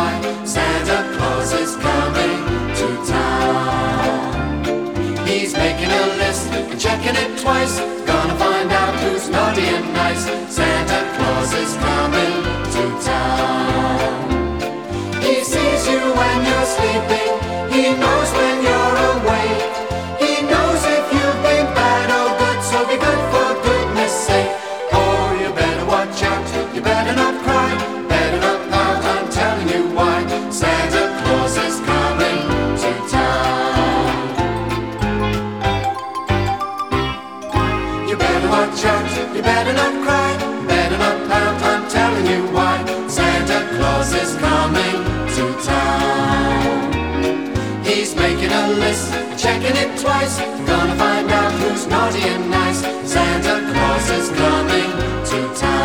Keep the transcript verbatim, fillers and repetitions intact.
why Santa Claus is coming to town. He's making a list and checking it twice, gonna find out who's naughty and nice. Santa Claus is coming to town. He sees you when you're sleeping, he knows when you're awake. He knows if you've been bad or good, so be good for goodness sake. Oh, you better watch out, you better not cry, better not pout, I'm telling you why. Santa Claus is coming to town. You better watch out, you better not cry, better not pout, I'm telling you why. Santa Claus is coming to town. He's making a list, checking it twice, gonna find out who's naughty and nice. Santa Claus is coming to town.